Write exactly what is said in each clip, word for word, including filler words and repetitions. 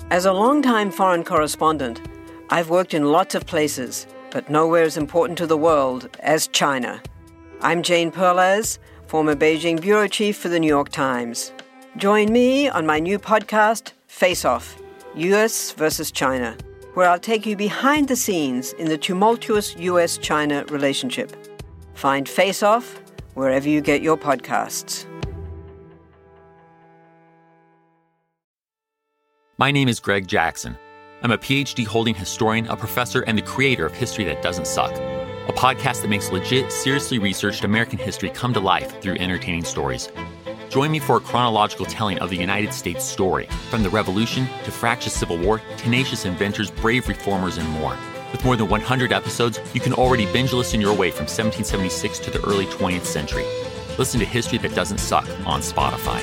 As a longtime foreign correspondent, I've worked in lots of places, but nowhere as important to the world as China. I'm Jane Perlez, former Beijing bureau chief for the New York Times. Join me on my new podcast, Face Off, U S versus China, where I'll take you behind the scenes in the tumultuous U S China relationship. Find Face Off wherever you get your podcasts. My name is Greg Jackson. I'm a P H D holding historian, a professor, and the creator of History That Doesn't Suck, a podcast that makes legit, seriously researched American history come to life through entertaining stories. Join me for a chronological telling of the United States story, from the Revolution to fractious Civil War, tenacious inventors, brave reformers, and more. With more than one hundred episodes, you can already binge listen your way from seventeen seventy-six to the early twentieth century. Listen to History That Doesn't Suck on Spotify.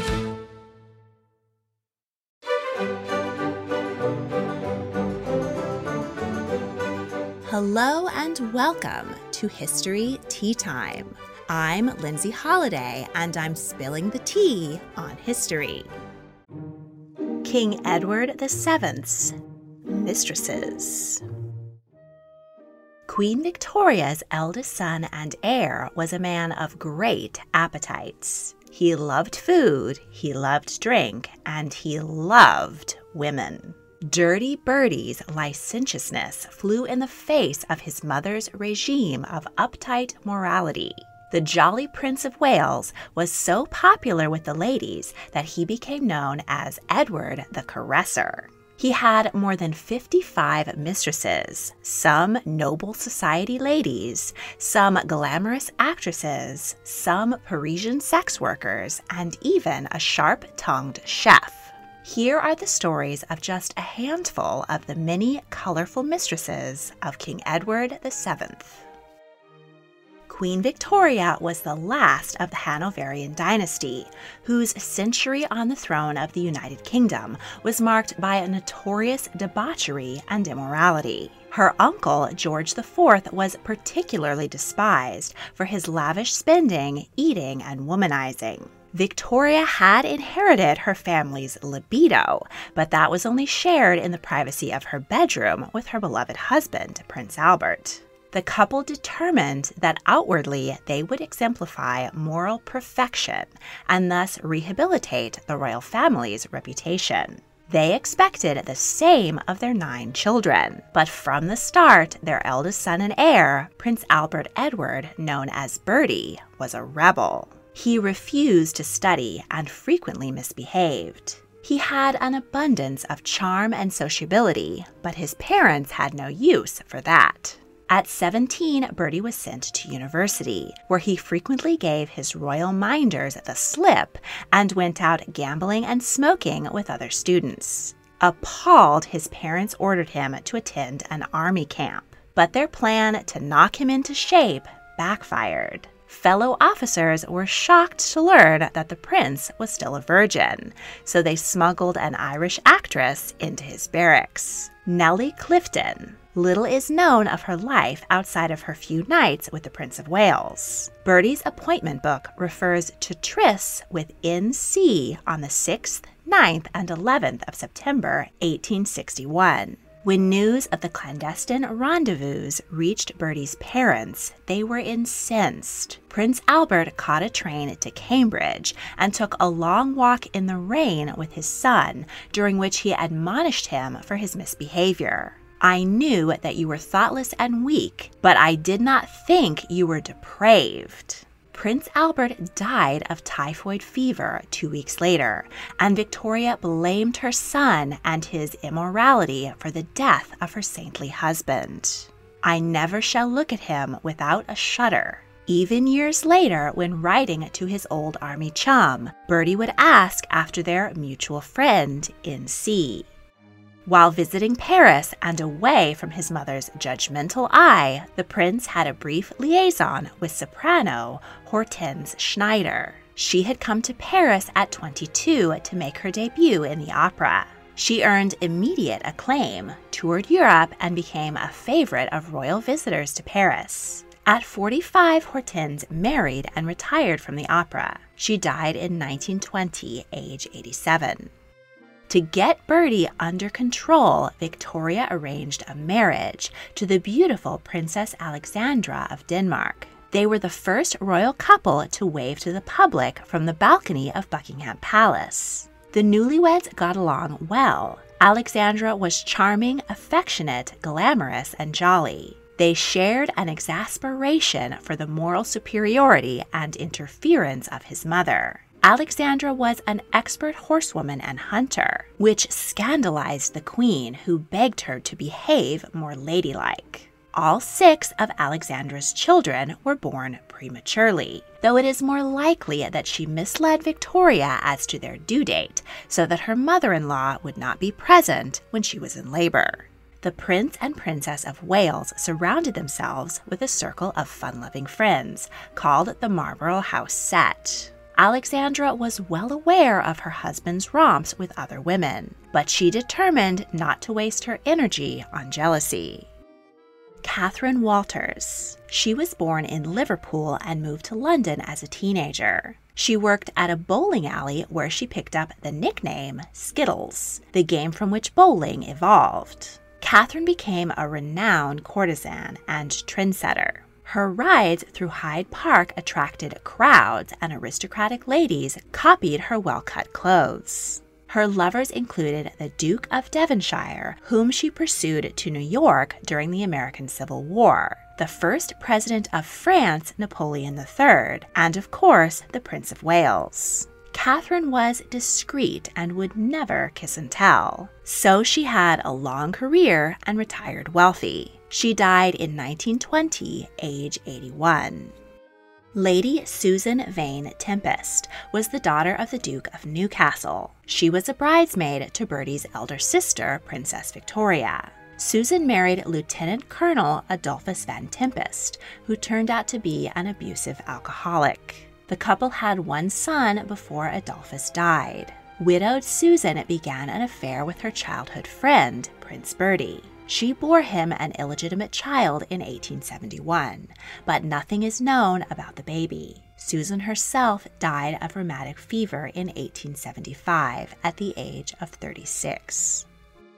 Hello and welcome to History Tea Time. I'm Lindsay Holiday, and I'm spilling the tea on history. King Edward the Seventh's mistresses. Queen Victoria's eldest son and heir was a man of great appetites. He loved food, he loved drink, and he loved women. Dirty Bertie's licentiousness flew in the face of his mother's regime of uptight morality. The jolly Prince of Wales was so popular with the ladies that he became known as Edward the Caresser. He had more than fifty-five mistresses, some noble society ladies, some glamorous actresses, some Parisian sex workers, and even a sharp-tongued chef. Here are the stories of just a handful of the many colorful mistresses of King Edward the Seventh. Queen Victoria was the last of the Hanoverian dynasty, whose century on the throne of the United Kingdom was marked by a notorious debauchery and immorality. Her uncle, George the Fourth, was particularly despised for his lavish spending, eating, and womanizing. Victoria had inherited her family's libido, but that was only shared in the privacy of her bedroom with her beloved husband, Prince Albert. The couple determined that outwardly they would exemplify moral perfection and thus rehabilitate the royal family's reputation. They expected the same of their nine children, but from the start, their eldest son and heir, Prince Albert Edward, known as Bertie, was a rebel. He refused to study and frequently misbehaved. He had an abundance of charm and sociability, but his parents had no use for that. At seventeen, Bertie was sent to university, where he frequently gave his royal minders the slip and went out gambling and smoking with other students. Appalled, his parents ordered him to attend an army camp, but their plan to knock him into shape backfired. Fellow officers were shocked to learn that the prince was still a virgin, so they smuggled an Irish actress into his barracks. Nellie Clifton. Little is known of her life outside of her few nights with the Prince of Wales. Bertie's appointment book refers to trysts with N C on the sixth, ninth, and eleventh of September, eighteen sixty-one. When news of the clandestine rendezvous reached Bertie's parents, they were incensed. Prince Albert caught a train to Cambridge and took a long walk in the rain with his son, during which he admonished him for his misbehavior. I knew that you were thoughtless and weak, but I did not think you were depraved. Prince Albert died of typhoid fever two weeks later, and Victoria blamed her son and his immorality for the death of her saintly husband. I never shall look at him without a shudder. Even years later, when writing to his old army chum, Bertie would ask after their mutual friend, N C. While visiting Paris and away from his mother's judgmental eye, the prince had a brief liaison with soprano Hortense Schneider. She had come to Paris at twenty-two to make her debut in the opera. She earned immediate acclaim, toured Europe, and became a favorite of royal visitors to Paris. At forty-five, Hortense married and retired from the opera. She died in nineteen twenty, age eighty-seven. To get Bertie under control, Victoria arranged a marriage to the beautiful Princess Alexandra of Denmark. They were the first royal couple to wave to the public from the balcony of Buckingham Palace. The newlyweds got along well. Alexandra was charming, affectionate, glamorous, and jolly. They shared an exasperation for the moral superiority and interference of his mother. Alexandra was an expert horsewoman and hunter, which scandalized the queen, who begged her to behave more ladylike. All six of Alexandra's children were born prematurely, though it is more likely that she misled Victoria as to their due date so that her mother-in-law would not be present when she was in labor. The Prince and Princess of Wales surrounded themselves with a circle of fun-loving friends called the Marlborough House Set. Alexandra was well aware of her husband's romps with other women, but she determined not to waste her energy on jealousy. Catherine Walters. She was born in Liverpool and moved to London as a teenager. She worked at a bowling alley where she picked up the nickname Skittles, the game from which bowling evolved. Catherine became a renowned courtesan and trendsetter. Her rides through Hyde Park attracted crowds, and aristocratic ladies copied her well-cut clothes. Her lovers included the Duke of Devonshire, whom she pursued to New York during the American Civil War, the first president of France, Napoleon the Third, and of course, the Prince of Wales. Catherine was discreet and would never kiss and tell, so she had a long career and retired wealthy. She died in nineteen twenty, age eighty-one. Lady Susan Vane Tempest was the daughter of the Duke of Newcastle. She was a bridesmaid to Bertie's elder sister, Princess Victoria. Susan married Lieutenant Colonel Adolphus Van Tempest, who turned out to be an abusive alcoholic. The couple had one son before Adolphus died. Widowed Susan began an affair with her childhood friend, Prince Bertie. She bore him an illegitimate child in eighteen seventy-one, but nothing is known about the baby. Susan herself died of rheumatic fever in eighteen seventy-five at the age of thirty-six.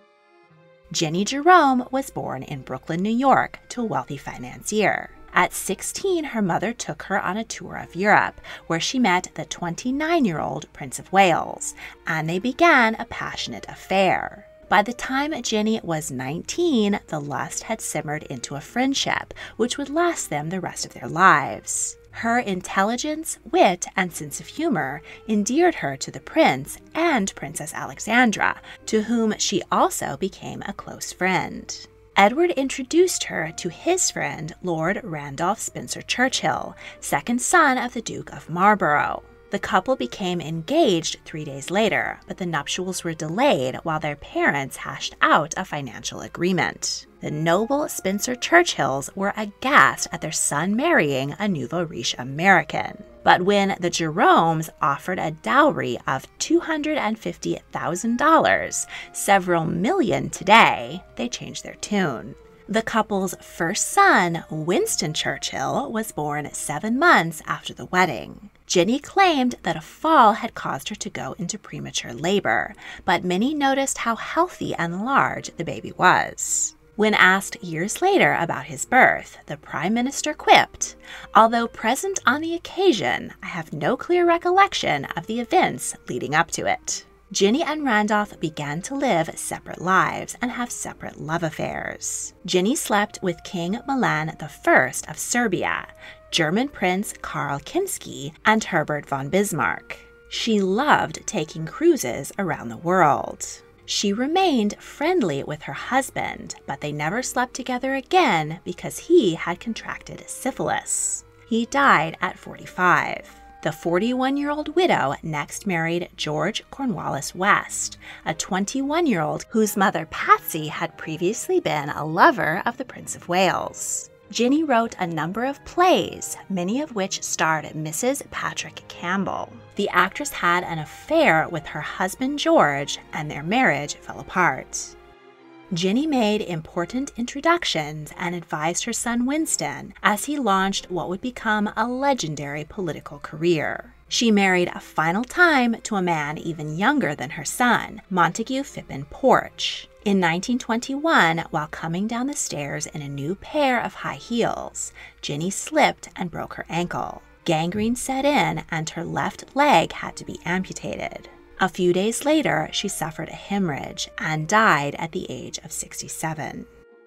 Jenny Jerome was born in Brooklyn, New York, to a wealthy financier. At sixteen, her mother took her on a tour of Europe, where she met the twenty-nine-year-old Prince of Wales, and they began a passionate affair. By the time Jenny was nineteen, the lust had simmered into a friendship, which would last them the rest of their lives. Her intelligence, wit, and sense of humor endeared her to the prince and Princess Alexandra, to whom she also became a close friend. Edward introduced her to his friend, Lord Randolph Spencer Churchill, second son of the Duke of Marlborough. The couple became engaged three days later, but the nuptials were delayed while their parents hashed out a financial agreement. The noble Spencer Churchills were aghast at their son marrying a nouveau riche American. But when the Jeromes offered a dowry of two hundred fifty thousand dollars, several million today, they changed their tune. The couple's first son, Winston Churchill, was born seven months after the wedding. Jenny claimed that a fall had caused her to go into premature labor, but many noticed how healthy and large the baby was. When asked years later about his birth, the Prime Minister quipped, "Although present on the occasion, I have no clear recollection of the events leading up to it." Jenny and Randolph began to live separate lives and have separate love affairs. Jenny slept with King Milan the First of Serbia, German Prince Karl Kinski, and Herbert von Bismarck. She loved taking cruises around the world. She remained friendly with her husband, but they never slept together again because he had contracted syphilis. He died at forty-five. The forty-one-year-old widow next married George Cornwallis West, a twenty-one-year-old whose mother Patsy had previously been a lover of the Prince of Wales. Jenny wrote a number of plays, many of which starred Missus Patrick Campbell. The actress had an affair with her husband George, and their marriage fell apart. Jenny made important introductions and advised her son Winston as he launched what would become a legendary political career. She married a final time to a man even younger than her son, Montague Phippen Porch. In nineteen twenty-one, while coming down the stairs in a new pair of high heels, Ginny slipped and broke her ankle. Gangrene set in and her left leg had to be amputated. A few days later, she suffered a hemorrhage and died at the age of sixty-seven.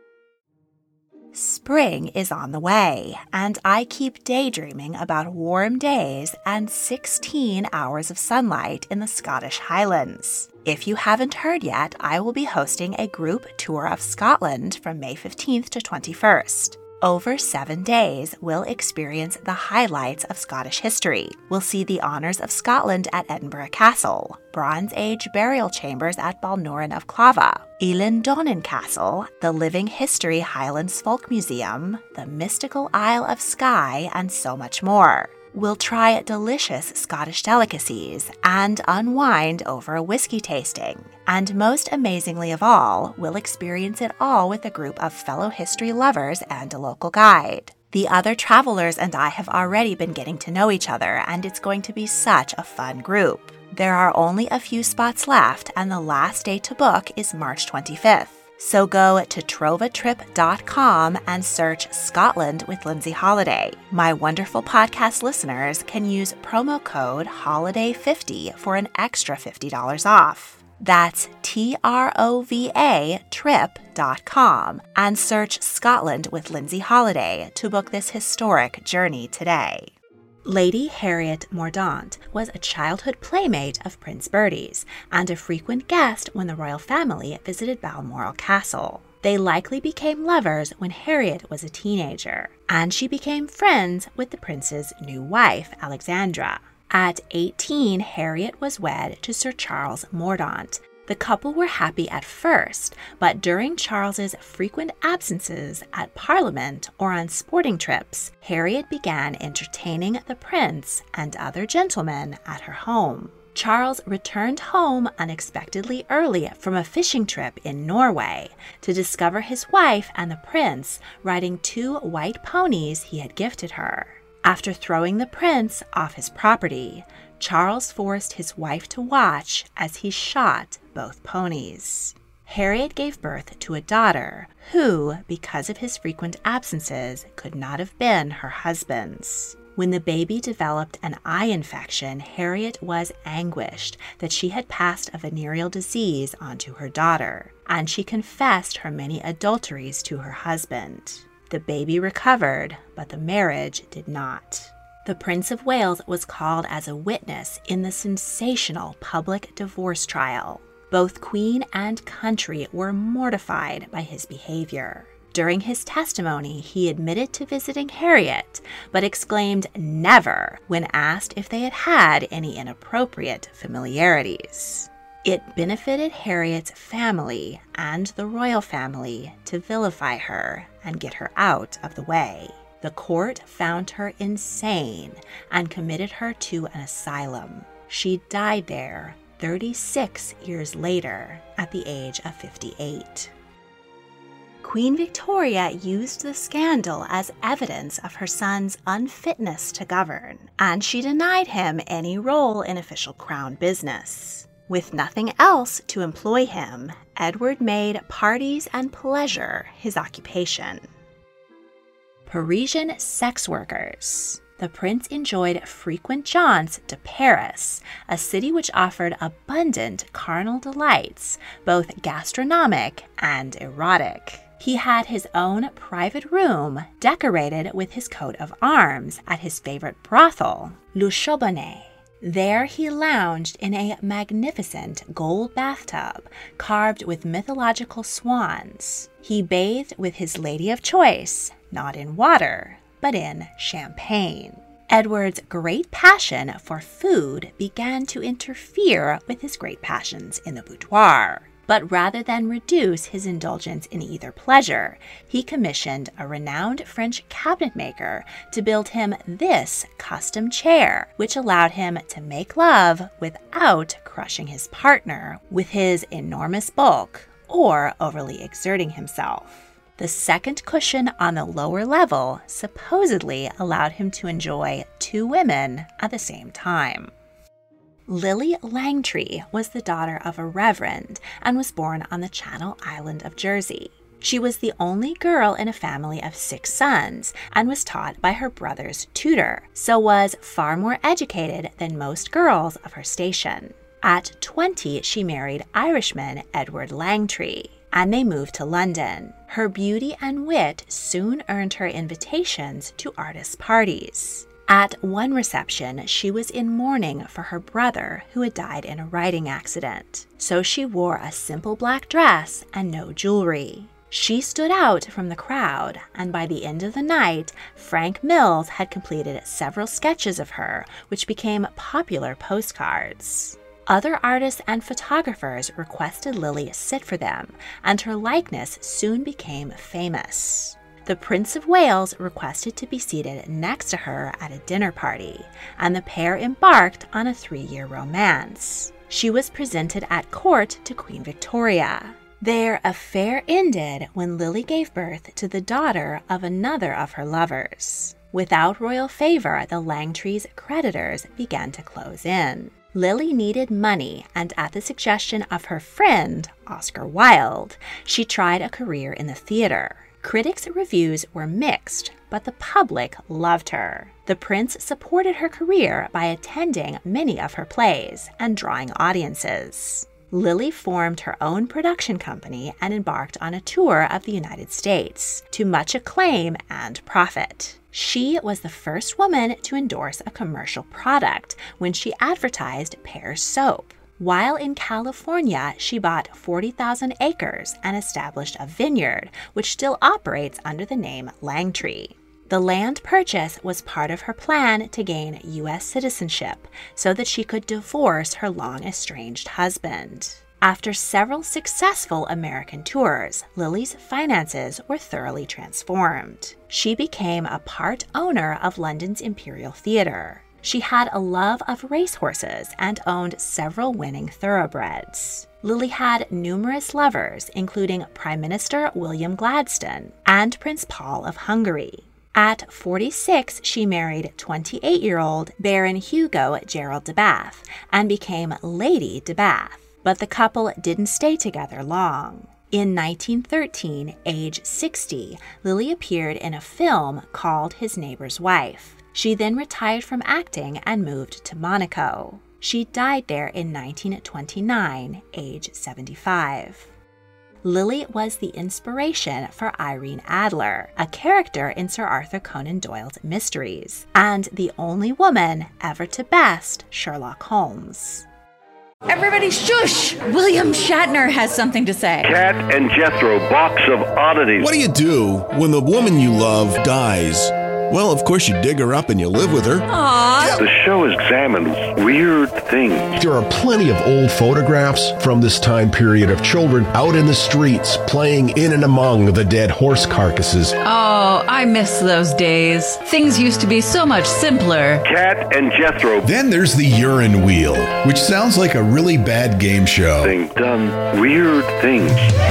Spring is on the way, and I keep daydreaming about warm days and sixteen hours of sunlight in the Scottish Highlands. If you haven't heard yet, I will be hosting a group tour of Scotland from May fifteenth to twenty-first. Over seven days, we'll experience the highlights of Scottish history. We'll see the honours of Scotland at Edinburgh Castle, Bronze Age burial chambers at Balnoran of Clava, Elan Donnan Castle, the Living History Highlands Folk Museum, the mystical Isle of Skye, and so much more. We'll try delicious Scottish delicacies and unwind over a whiskey tasting. And most amazingly of all, we'll experience it all with a group of fellow history lovers and a local guide. The other travelers and I have already been getting to know each other, and it's going to be such a fun group. There are only a few spots left, and the last day to book is March twenty-fifth. So go to trova trip dot com and search Scotland with Lindsay Holiday. My wonderful podcast listeners can use promo code holiday fifty for an extra fifty dollars off. That's T R O V A trip dot com and search Scotland with Lindsay Holiday to book this historic journey today. Lady Harriet Mordaunt was a childhood playmate of Prince Bertie's and a frequent guest when the royal family visited Balmoral Castle. They likely became lovers when Harriet was a teenager, and she became friends with the prince's new wife, Alexandra. At eighteen, Harriet was wed to Sir Charles Mordaunt. The couple were happy at first, but during Charles's frequent absences at Parliament or on sporting trips, Harriet began entertaining the prince and other gentlemen at her home. Charles returned home unexpectedly early from a fishing trip in Norway to discover his wife and the prince riding two white ponies he had gifted her. After throwing the prince off his property, Charles forced his wife to watch as he shot both ponies. Harriet gave birth to a daughter who, because of his frequent absences, could not have been her husband's. When the baby developed an eye infection, Harriet was anguished that she had passed a venereal disease onto her daughter, and she confessed her many adulteries to her husband. The baby recovered, but the marriage did not. The Prince of Wales was called as a witness in the sensational public divorce trial. Both Queen and country were mortified by his behavior. During his testimony, he admitted to visiting Harriet, but exclaimed never when asked if they had had any inappropriate familiarities. It benefited Harriet's family and the royal family to vilify her and get her out of the way. The court found her insane and committed her to an asylum. She died there thirty-six years later at the age of fifty-eight. Queen Victoria used the scandal as evidence of her son's unfitness to govern, and she denied him any role in official crown business. With nothing else to employ him, Edward made parties and pleasure his occupation. Parisian sex workers. The prince enjoyed frequent jaunts to Paris, a city which offered abundant carnal delights, both gastronomic and erotic. He had his own private room decorated with his coat of arms at his favorite brothel, Le Charbonnet. There he lounged in a magnificent gold bathtub carved with mythological swans. He bathed with his lady of choice, not in water, but in champagne. Edward's great passion for food began to interfere with his great passions in the boudoir. But rather than reduce his indulgence in either pleasure, he commissioned a renowned French cabinet maker to build him this custom chair, which allowed him to make love without crushing his partner with his enormous bulk or overly exerting himself. The second cushion on the lower level supposedly allowed him to enjoy two women at the same time. Lillie Langtry was the daughter of a reverend and was born on the Channel Island of Jersey. She was the only girl in a family of six sons and was taught by her brother's tutor, so was far more educated than most girls of her station. At twenty, she married Irishman Edward Langtry, and they moved to London. Her beauty and wit soon earned her invitations to artists' parties. At one reception, she was in mourning for her brother who had died in a riding accident, so she wore a simple black dress and no jewelry. She stood out from the crowd, and by the end of the night, Frank Mills had completed several sketches of her, which became popular postcards. Other artists and photographers requested Lillie sit for them, and her likeness soon became famous. The Prince of Wales requested to be seated next to her at a dinner party, and the pair embarked on a three-year romance. She was presented at court to Queen Victoria. Their affair ended when Lillie gave birth to the daughter of another of her lovers. Without royal favor, the Langtrys' creditors began to close in. Lillie needed money, and at the suggestion of her friend, Oscar Wilde, she tried a career in the theater. Critics' reviews were mixed, but the public loved her. The prince supported her career by attending many of her plays and drawing audiences. Lillie formed her own production company and embarked on a tour of the United States, to much acclaim and profit. She was the first woman to endorse a commercial product when she advertised Pear's soap. While in California, she bought forty thousand acres and established a vineyard, which still operates under the name Langtry. The land purchase was part of her plan to gain U S citizenship so that she could divorce her long-estranged husband. After several successful American tours, Lillie's finances were thoroughly transformed. She became a part owner of London's Imperial Theatre. She had a love of racehorses and owned several winning thoroughbreds. Lillie had numerous lovers, including Prime Minister William Gladstone and Prince Paul of Hungary. At forty-six, she married twenty-eight-year-old Baron Hugo Gerald de Bath and became Lady de Bath. But the couple didn't stay together long. In nineteen thirteen, age sixty, Lillie appeared in a film called His Neighbor's Wife. She then retired from acting and moved to Monaco. She died there in nineteen twenty-nine, age seventy-five. Lillie was the inspiration for Irene Adler, a character in Sir Arthur Conan Doyle's mysteries, and the only woman ever to best Sherlock Holmes. Everybody shush! William Shatner has something to say. Cat and Jethro, box of oddities. What do you do when the woman you love dies? Well, of course you dig her up and you live with her. Aww. The show examines weird things. There are plenty of old photographs from this time period of children out in the streets playing in and among the dead horse carcasses. Oh, I miss those days. Things used to be so much simpler. Cat and Jethro. Then there's the urine wheel, which sounds like a really bad game show. Thing done weird things.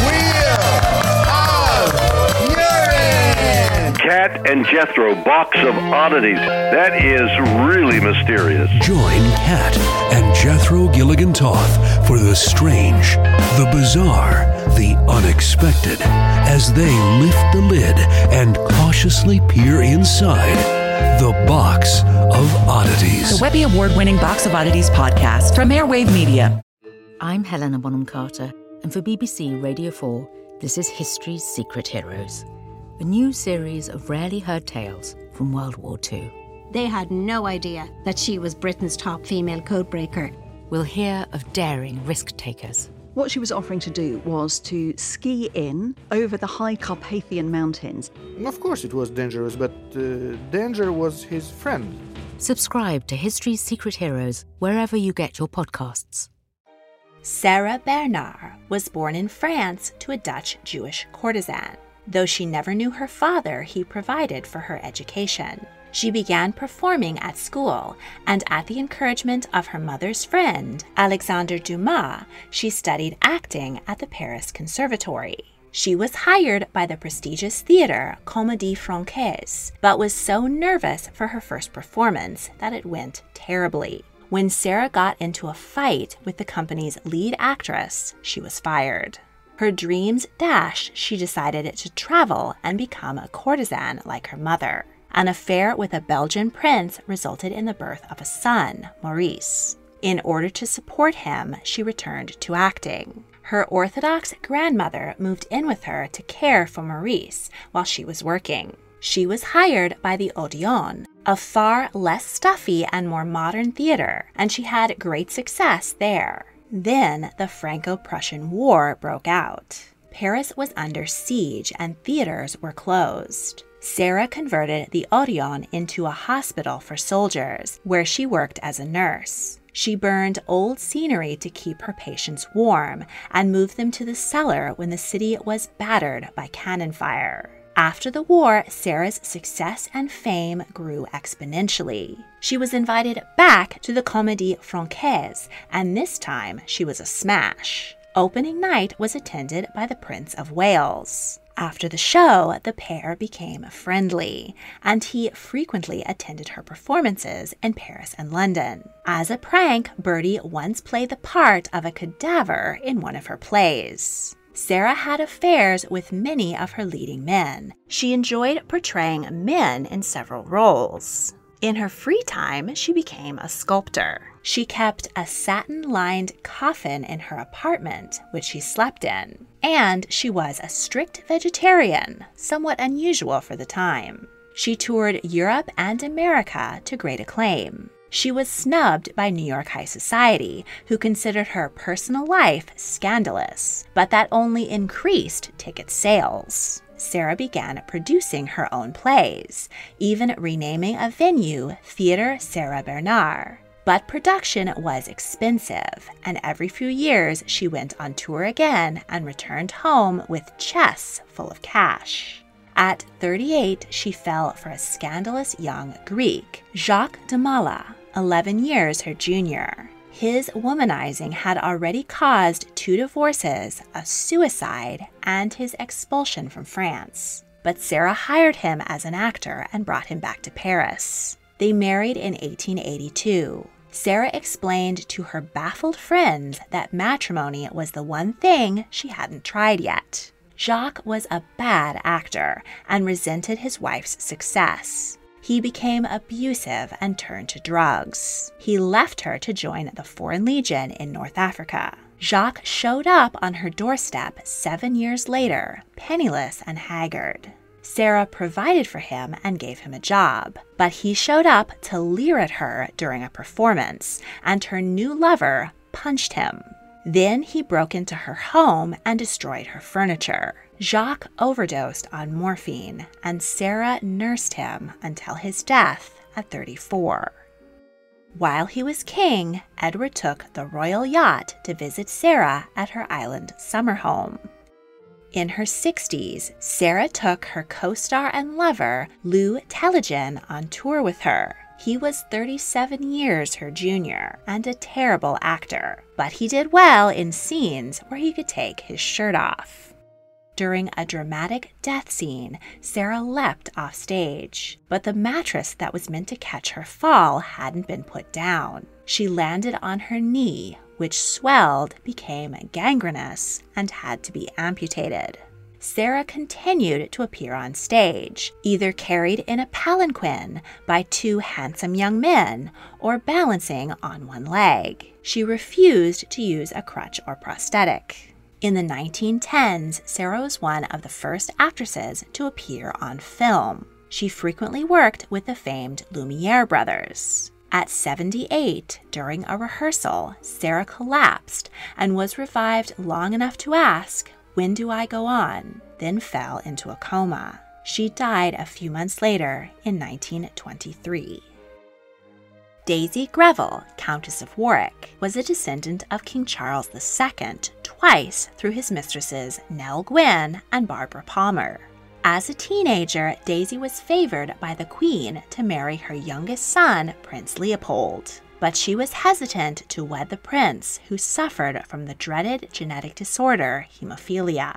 Cat and Jethro, box of oddities. That is really mysterious. Join Cat and Jethro Gilligan Toth for the strange, the bizarre, the unexpected, as they lift the lid and cautiously peer inside the Box of Oddities. The Webby Award-winning Box of Oddities podcast from Airwave Media. I'm Helena Bonham Carter, and for B B C Radio four, this is History's Secret Heroes, a new series of rarely heard tales from World War Two. They had no idea that she was Britain's top female codebreaker. We'll hear of daring risk-takers. What she was offering to do was to ski in over the high Carpathian Mountains. Of course it was dangerous, but uh, danger was his friend. Subscribe to History's Secret Heroes wherever you get your podcasts. Sarah Bernard was born in France to a Dutch Jewish courtesan. Though she never knew her father, he provided for her education. She began performing at school, and at the encouragement of her mother's friend, Alexandre Dumas, she studied acting at the Paris Conservatory. She was hired by the prestigious theater Comédie Française, but was so nervous for her first performance that it went terribly. When Sarah got into a fight with the company's lead actress, she was fired. Her dreams dashed, she decided to travel and become a courtesan like her mother. An affair with a Belgian prince resulted in the birth of a son, Maurice. In order to support him, she returned to acting. Her Orthodox grandmother moved in with her to care for Maurice while she was working. She was hired by the Odeon, a far less stuffy and more modern theater, and she had great success there. Then the Franco-Prussian War broke out. Paris was under siege and theaters were closed. Sarah converted the Odeon into a hospital for soldiers, where she worked as a nurse. She burned old scenery to keep her patients warm and moved them to the cellar when the city was battered by cannon fire. After the war, Sarah's success and fame grew exponentially. She was invited back to the Comédie Française, and this time she was a smash. Opening night was attended by the Prince of Wales. After the show, the pair became friendly, and he frequently attended her performances in Paris and London. As a prank, Bertie once played the part of a cadaver in one of her plays. Sarah had affairs with many of her leading men. She enjoyed portraying men in several roles. In her free time, she became a sculptor. She kept a satin-lined coffin in her apartment, which she slept in. And she was a strict vegetarian, somewhat unusual for the time. She toured Europe and America to great acclaim. She was snubbed by New York high society, who considered her personal life scandalous, but that only increased ticket sales. Sarah began producing her own plays, even renaming a venue Theatre Sarah Bernard. But production was expensive, and every few years she went on tour again and returned home with chests full of cash. At thirty-eight, she fell for a scandalous young Greek, Jacques de Mala, eleven years her junior. His womanizing had already caused two divorces, a suicide, and his expulsion from France. But Sarah hired him as an actor and brought him back to Paris. They married in eighteen eighty-two. Sarah explained to her baffled friends that matrimony was the one thing she hadn't tried yet. Jacques was a bad actor and resented his wife's success. He became abusive and turned to drugs. He left her to join the Foreign Legion in North Africa. Jacques showed up on her doorstep seven years later, penniless and haggard. Sarah provided for him and gave him a job, but he showed up to leer at her during a performance, and her new lover punched him. Then he broke into her home and destroyed her furniture. Jacques overdosed on morphine, and Sarah nursed him until his death at thirty-four. While he was king, Edward took the royal yacht to visit Sarah at her island summer home. In her sixties, Sarah took her co-star and lover, Lou Telligin, on tour with her. He was thirty-seven years her junior and a terrible actor, but he did well in scenes where he could take his shirt off. During a dramatic death scene, Sarah leapt off stage, but the mattress that was meant to catch her fall hadn't been put down. She landed on her knee, which swelled, became gangrenous, and had to be amputated. Sarah continued to appear on stage, either carried in a palanquin by two handsome young men or balancing on one leg. She refused to use a crutch or prosthetic. In the nineteen tens, Sarah was one of the first actresses to appear on film. She frequently worked with the famed Lumiere brothers. At seventy-eight, during a rehearsal, Sarah collapsed and was revived long enough to ask, "When do I go on?" then fell into a coma. She died a few months later in nineteen twenty-three. Daisy Greville, Countess of Warwick, was a descendant of King Charles the Second twice through his mistresses Nell Gwyn and Barbara Palmer. As a teenager, Daisy was favored by the Queen to marry her youngest son, Prince Leopold. But she was hesitant to wed the prince, who suffered from the dreaded genetic disorder hemophilia.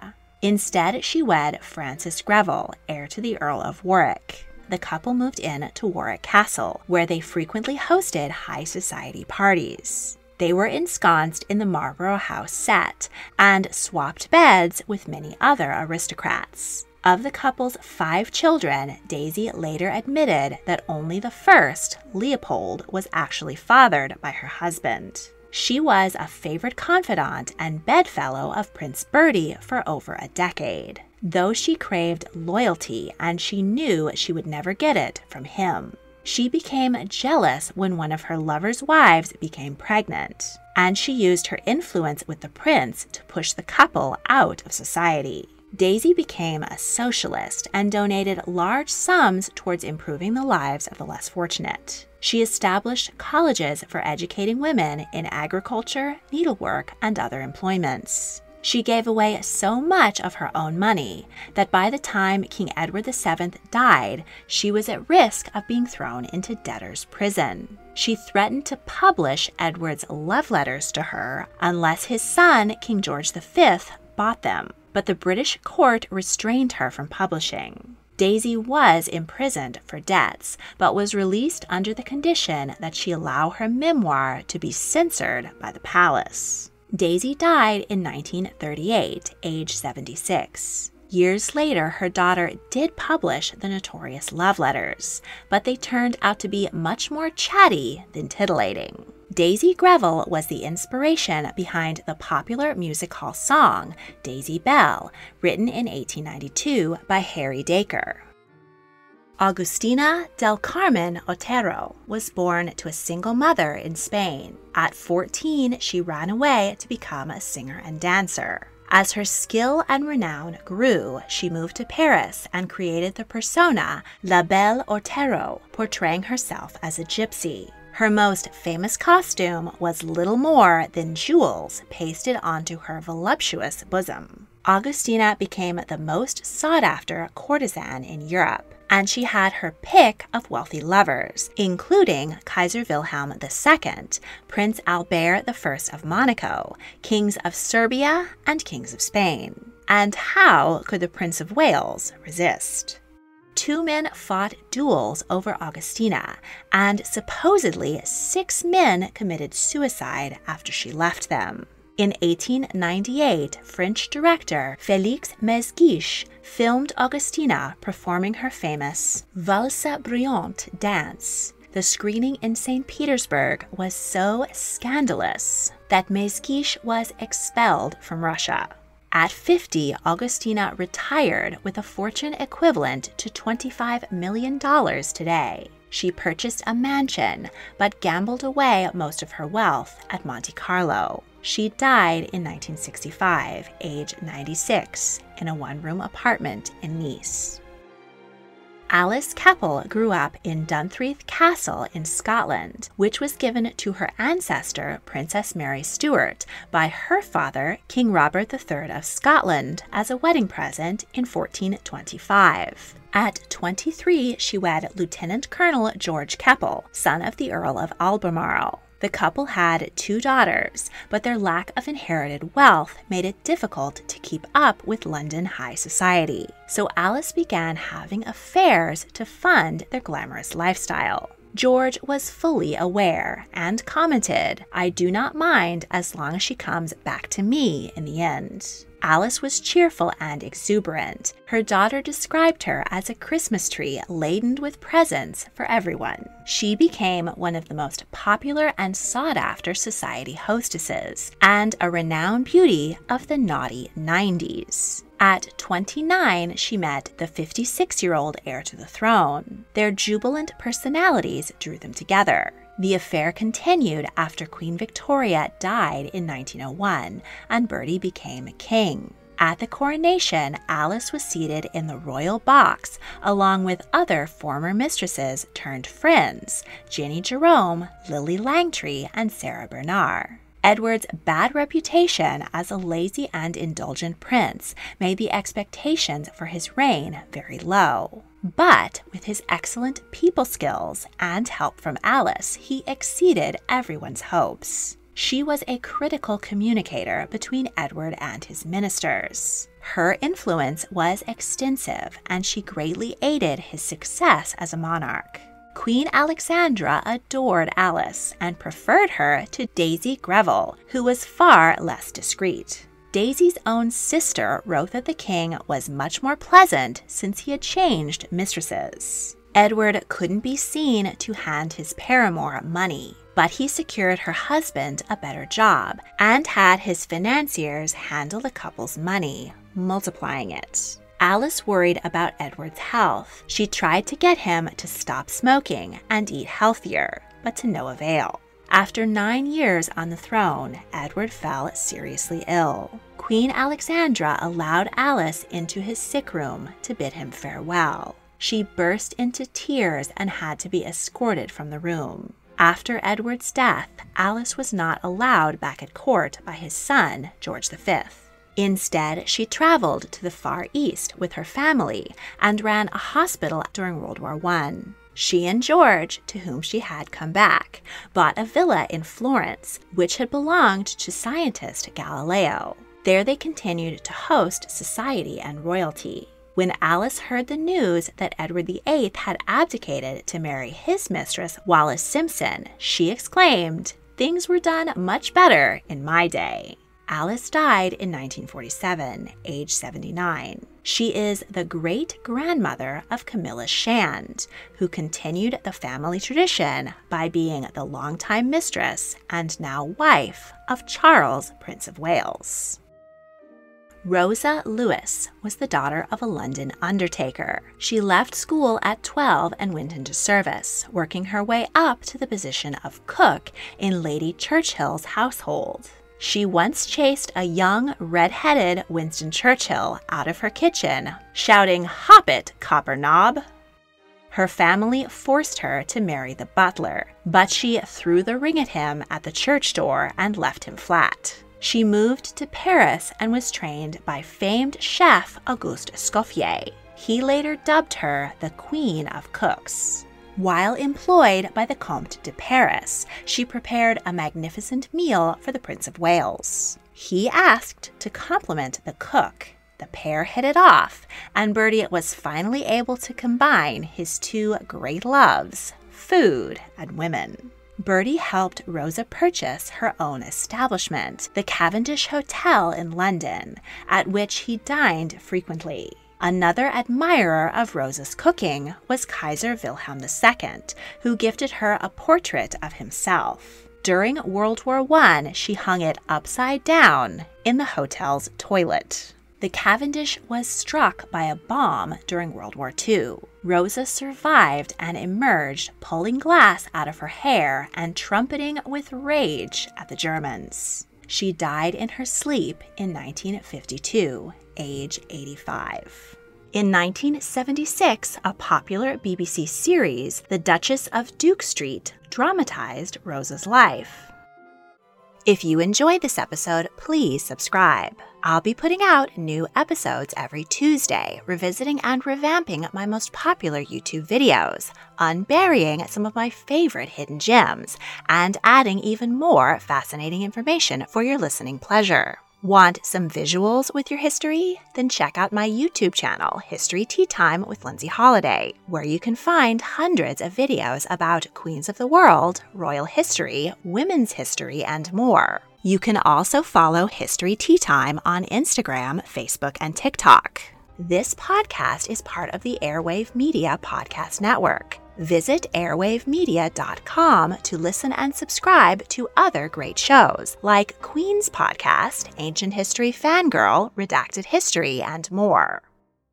Instead, she wed Francis Greville, heir to the Earl of Warwick. The couple moved in to Warwick Castle, where they frequently hosted high society parties. They were ensconced in the Marlborough House set and swapped beds with many other aristocrats. Of the couple's five children, Daisy later admitted that only the first, Leopold, was actually fathered by her husband. She was a favorite confidant and bedfellow of Prince Bertie for over a decade, though she craved loyalty and she knew she would never get it from him. She became jealous when one of her lover's wives became pregnant, and she used her influence with the prince to push the couple out of society. Daisy became a socialist and donated large sums towards improving the lives of the less fortunate. She established colleges for educating women in agriculture, needlework, and other employments. She gave away so much of her own money that by the time King Edward the Seventh died, she was at risk of being thrown into debtor's prison. She threatened to publish Edward's love letters to her unless his son, King George the Fifth, bought them, but the British court restrained her from publishing. Daisy was imprisoned for debts, but was released under the condition that she allow her memoir to be censored by the palace. Daisy died in nineteen thirty-eight, age seventy-six. Years later, her daughter did publish the notorious love letters, but they turned out to be much more chatty than titillating. Daisy Greville was the inspiration behind the popular music hall song, Daisy Belle, written in eighteen ninety-two by Harry Dacre. Agustina del Carmen Otero was born to a single mother in Spain. At fourteen, she ran away to become a singer and dancer. As her skill and renown grew, she moved to Paris and created the persona La Belle Otero, portraying herself as a gypsy. Her most famous costume was little more than jewels pasted onto her voluptuous bosom. Agustina became the most sought-after courtesan in Europe, and she had her pick of wealthy lovers, including Kaiser Wilhelm the Second, Prince Albert the First of Monaco, kings of Serbia, and kings of Spain. And how could the Prince of Wales resist? Two men fought duels over Agustina, and supposedly six men committed suicide after she left them. In eighteen ninety-eight, French director Félix Mesguich filmed Agustina performing her famous Valse Brillante dance. The screening in Saint Petersburg was so scandalous that Mesguich was expelled from Russia. At fifty, Agustina retired with a fortune equivalent to twenty-five million dollars today. She purchased a mansion, but gambled away most of her wealth at Monte Carlo. She died in nineteen sixty-five, age ninety-six, in a one-room apartment in Nice. Alice Keppel grew up in Dunthreath Castle in Scotland, which was given to her ancestor, Princess Mary Stuart, by her father, King Robert the Third of Scotland, as a wedding present in fourteen twenty-five. At twenty-three, she wed Lieutenant Colonel George Keppel, son of the Earl of Albemarle. The couple had two daughters, but their lack of inherited wealth made it difficult to keep up with London high society. So Alice began having affairs to fund their glamorous lifestyle. George was fully aware and commented, "I do not mind as long as she comes back to me in the end." Alice was cheerful and exuberant. Her daughter described her as a Christmas tree laden with presents for everyone. She became one of the most popular and sought-after society hostesses, and a renowned beauty of the naughty nineties. At twenty-nine, she met the fifty-six-year-old heir to the throne. Their jubilant personalities drew them together. The affair continued after Queen Victoria died in nineteen oh one, and Bertie became king. At the coronation, Alice was seated in the royal box along with other former mistresses turned friends, Ginny Jerome, Lily Langtry, and Sarah Bernard. Edward's bad reputation as a lazy and indulgent prince made the expectations for his reign very low. But with his excellent people skills and help from Alice, he exceeded everyone's hopes. She was a critical communicator between Edward and his ministers. Her influence was extensive, and she greatly aided his success as a monarch. Queen Alexandra adored Alice and preferred her to Daisy Greville, who was far less discreet. Daisy's own sister wrote that the king was much more pleasant since he had changed mistresses. Edward couldn't be seen to hand his paramour money, but he secured her husband a better job and had his financiers handle the couple's money, multiplying it. Alice worried about Edward's health. She tried to get him to stop smoking and eat healthier, but to no avail. After nine years on the throne, Edward fell seriously ill. Queen Alexandra allowed Alice into his sick room to bid him farewell. She burst into tears and had to be escorted from the room. After Edward's death, Alice was not allowed back at court by his son, George the Fifth. Instead, she traveled to the Far East with her family and ran a hospital during World War One. She and George, to whom she had come back, bought a villa in Florence, which had belonged to scientist Galileo. There they continued to host society and royalty. When Alice heard the news that Edward the Eighth had abdicated to marry his mistress, Wallis Simpson, she exclaimed, "Things were done much better in my day." Alice died in nineteen forty-seven, age seventy-nine. She is the great-grandmother of Camilla Shand, who continued the family tradition by being the longtime mistress and now wife of Charles, Prince of Wales. Rosa Lewis was the daughter of a London undertaker. She left school at twelve and went into service, working her way up to the position of cook in Lady Churchill's household. She once chased a young, red-headed Winston Churchill out of her kitchen, shouting, "Hop it, copper knob!" Her family forced her to marry the butler, but she threw the ring at him at the church door and left him flat. She moved to Paris and was trained by famed chef Auguste Escoffier. He later dubbed her the Queen of Cooks. While employed by the Comte de Paris, she prepared a magnificent meal for the Prince of Wales. He asked to compliment the cook. The pair hit it off, and Bertie was finally able to combine his two great loves, food and women. Bertie helped Rosa purchase her own establishment, the Cavendish Hotel in London, at which he dined frequently. Another admirer of Rosa's cooking was Kaiser Wilhelm the Second, who gifted her a portrait of himself. During World War One, she hung it upside down in the hotel's toilet. The Cavendish was struck by a bomb during World War Two. Rosa survived and emerged, pulling glass out of her hair and trumpeting with rage at the Germans. She died in her sleep in nineteen fifty-two, age eighty-five. In nineteen seventy-six, a popular B B C series, The Duchess of Duke Street, dramatized Rosa's life. If you enjoyed this episode, please subscribe. I'll be putting out new episodes every Tuesday, revisiting and revamping my most popular YouTube videos, unburying some of my favorite hidden gems, and adding even more fascinating information for your listening pleasure. Want some visuals with your history? Then check out my YouTube channel, History Tea Time with Lindsay Holiday, where you can find hundreds of videos about queens of the world, royal history, women's history, and more. You can also follow History Tea Time on Instagram, Facebook, and TikTok. This podcast is part of the Airwave Media Podcast Network. Visit airwave media dot com to listen and subscribe to other great shows like Queen's Podcast, Ancient History Fangirl, Redacted History, and more.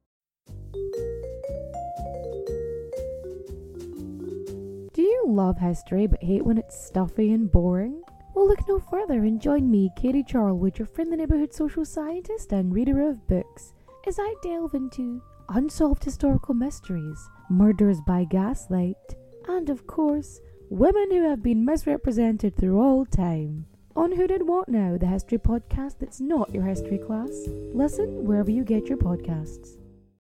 Do you love history but hate when it's stuffy and boring? Well, look no further and join me, Katie Charlwood, your friendly neighbourhood social scientist and reader of books, as I delve into unsolved historical mysteries, murders by gaslight, and of course, women who have been misrepresented through all time. On Who Did What Now, the history podcast that's not your history class. Listen wherever you get your podcasts.